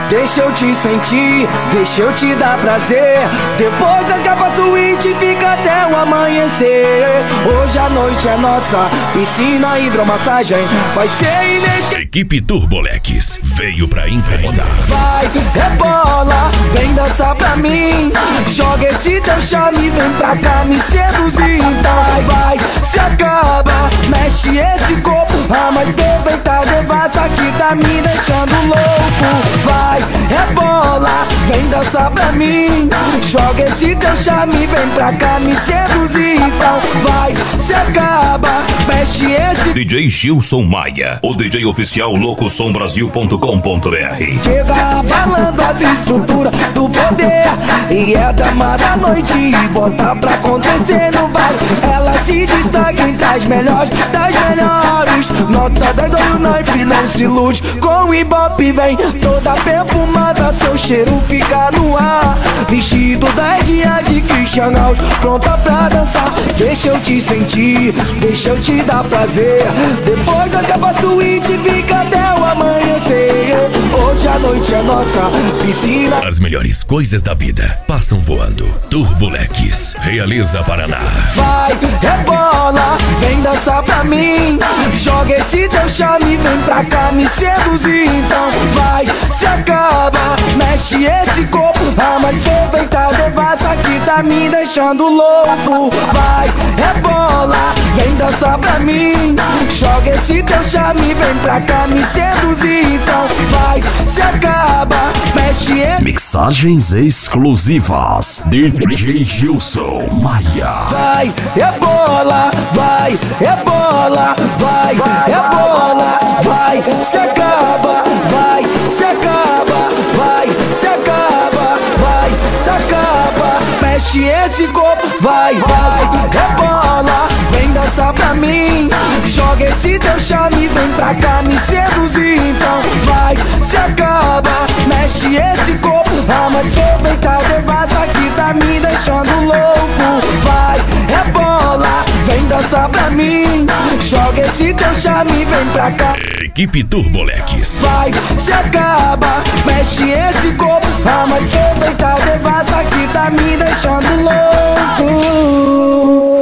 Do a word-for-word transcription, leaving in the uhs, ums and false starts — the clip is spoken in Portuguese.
deixa eu te sentir, deixa eu te dar prazer. Depois das garrafas suíte fica até o amanhecer. Hoje a noite é nossa, piscina, hidromassagem, vai ser inesquecível. Equipe Turbolex veio pra incomodar. Vai, rebola, vem dançar pra mim. Joga esse teu charme, vem pra cá me seduzir. Então vai, vai, se acaba, mexe esse corpo. A mais perfeita devassa que tá me deixando louco. Vai, rebola, vem dançar pra mim. Joga esse teu charme, vem pra cá me seduzir. Então vai, se acaba, mexe esse. D J Gilson Maia, o D J oficial louco som brasil ponto com ponto b r. Chega abalando as estruturas do poder e é dama da noite e bota pra acontecer, não vai. Ela se destaca entre as melhores das melhores. Nota dez, olho naipe, não se ilude. Com o ibope vem toda perfumada, seu cheiro fica no ar. Vestido dez dias de Christian Alves, pronta pra dançar. Deixa eu te sentir, deixa eu te dar prazer. Depois das garrafas suíte fica até o amanhecer. Hoje a noite é nossa, piscina. As melhores coisas da vida passam voando. Turbolex realiza Paraná. Vai, rebola, vem dançar pra mim. Joga esse teu charme, vem pra cá me seduzir. Então vai, se acaba, mexe esse corpo. A mais perfeita devassa que tá me deixando louco. Vai, rebola, vem dançar pra mim. Joga esse teu charme, vem pra cá me seduzir. Então vai, se acaba, mexe esse. Mixagens exclusivas D J Gilson Maia. Vai, rebola, vai, rebola, vai, rebola, vai, se acaba, vai, se acaba, vai, se acaba, vai, se acaba, mexe esse corpo, vai, vai, rebola, vem dançar pra mim. Joga esse teu charme, vem pra cá me seduzir. Então vai, se acaba, mexe esse corpo. A mais perfeita devassa que tá me deixando louco. Vai, rebola, vem dançar pra mim. Joga esse teu charme, vem pra cá. Equipe Turbolex. Vai, se acaba, mexe esse corpo. A mais perfeita devassa que tá me deixando louco.